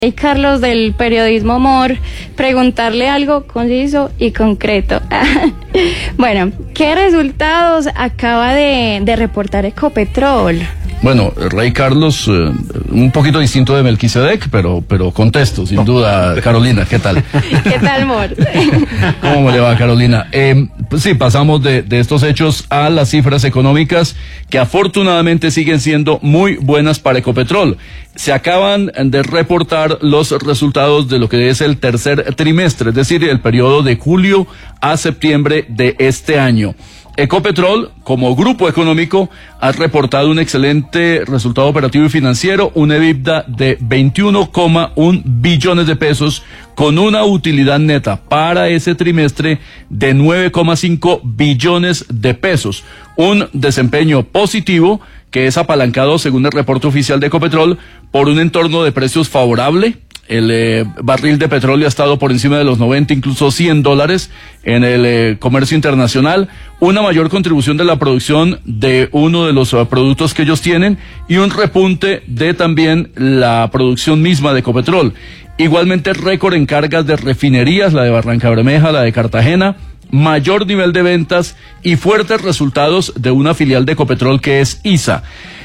Y Carlos del periodismo Humor, preguntarle algo conciso y concreto. Bueno, ¿qué resultados acaba de reportar Ecopetrol? Bueno, Rey Carlos, un poquito distinto de Melquisedec, pero contesto, sin duda. Carolina, ¿qué tal? ¿Qué tal, Mor? ¿Cómo le va, Carolina? Pues sí, pasamos de estos hechos a las cifras económicas que afortunadamente siguen siendo muy buenas para Ecopetrol. Se acaban de reportar los resultados de lo que es el tercer trimestre, es decir, el periodo de julio a septiembre de este año. Ecopetrol, como grupo económico, ha reportado un excelente resultado operativo y financiero, un EBITDA de 21,1 billones de pesos, con una utilidad neta para ese trimestre de 9,5 billones de pesos. Un desempeño positivo que es apalancado, según el reporte oficial de Ecopetrol, por un entorno de precios favorable. El barril de petróleo ha estado por encima de los 90, incluso $100 en el comercio internacional, una mayor contribución de la producción de uno de los productos que ellos tienen y un repunte de también la producción misma de Ecopetrol. Igualmente récord en cargas de refinerías, la de Barrancabermeja, la de Cartagena, mayor nivel de ventas y fuertes resultados de una filial de Ecopetrol que es ISA.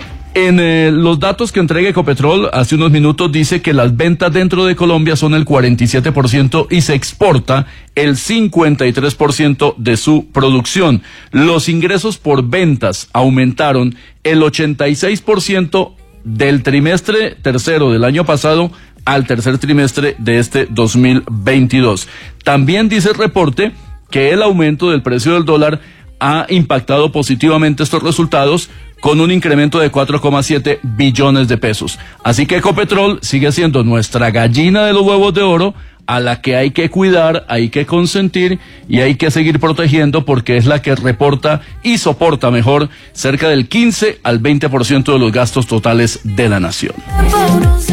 En los datos que entrega Ecopetrol hace unos minutos dice que las ventas dentro de Colombia son el 47% y se exporta el 53% de su producción. Los ingresos por ventas aumentaron el 86% del trimestre tercero del año pasado al tercer trimestre de este 2022. También dice el reporte que el aumento del precio del dólar ha impactado positivamente estos resultados con un incremento de 4,7 billones de pesos. Así que Ecopetrol sigue siendo nuestra gallina de los huevos de oro, a la que hay que cuidar, hay que consentir y hay que seguir protegiendo, porque es la que reporta y soporta mejor cerca del 15 al 20% de los gastos totales de la nación.